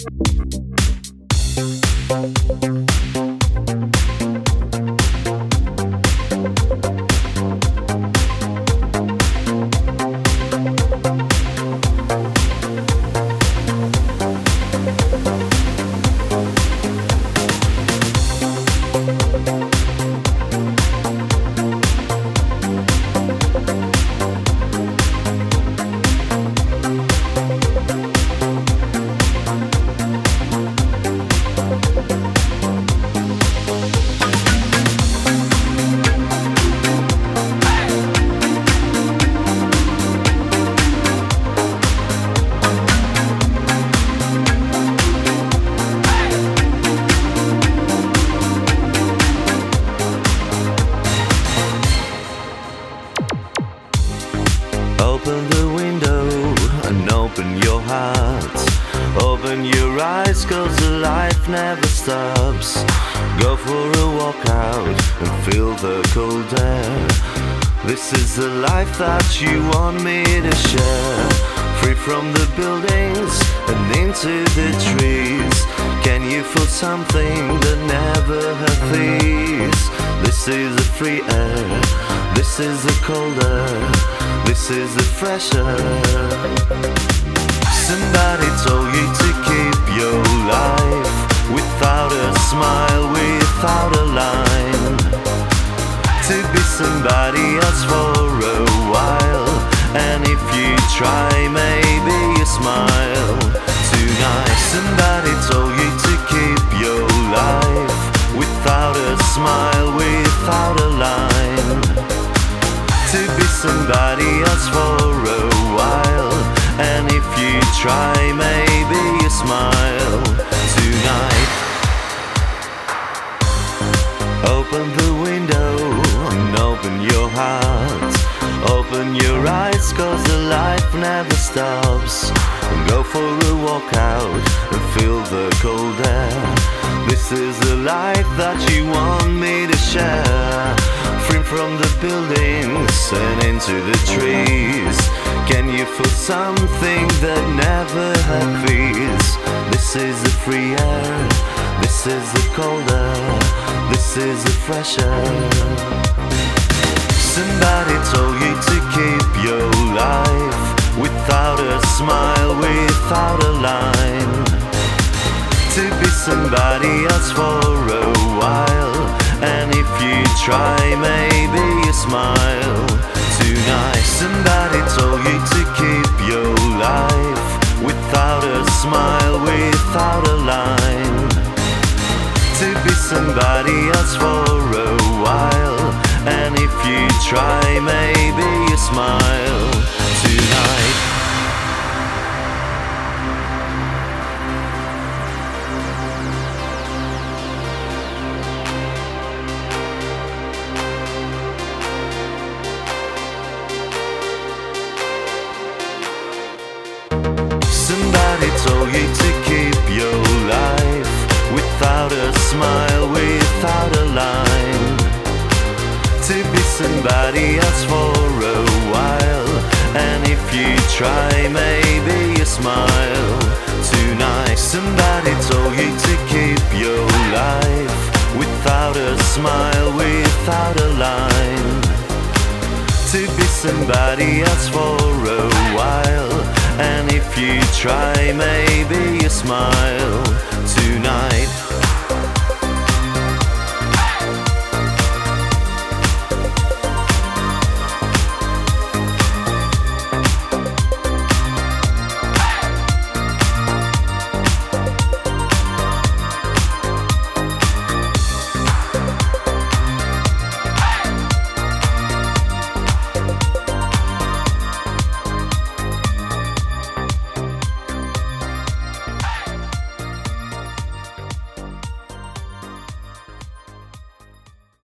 Open the window and open your heart. Open your eyes, cause the life never stops. Go for a walk out and feel the cold air. This is the life that you want me to share. Free from the buildings and into the trees. Can you feel something that never had these? This is the free air, this is the cold air, this is the fresh air. Somebody told you to keep your life without a smile, without a line. To be somebody else for a while, and if you try, maybe you smile. Tonight somebody told you to keep your life without a smile, without a line. To be somebody else for a while, and if you try, maybe you smile. Tonight open the window and open your heart. Open your eyes, cause the life never stops. Go for a walk out and feel the cold air. This is the life that you want me to share. Free from the buildings and into the trees. Can you feel something that never had fears? This is the free air, this is the cold air, this is the fresh air. Somebody told you to keep your life without a smile, without a line. To be somebody else for a while, and if you try, maybe you smile. Tonight somebody told you to keep your life without a smile, without a line. To be somebody else for a while, and if you try, maybe you smile. Tonight somebody told you to keep your life without a smile, without a line. To be somebody else for a while, and if you try, maybe you smile. Tonight somebody told you to keep your life without a smile, without a line. To be somebody else for a while, and if you try, maybe you smile.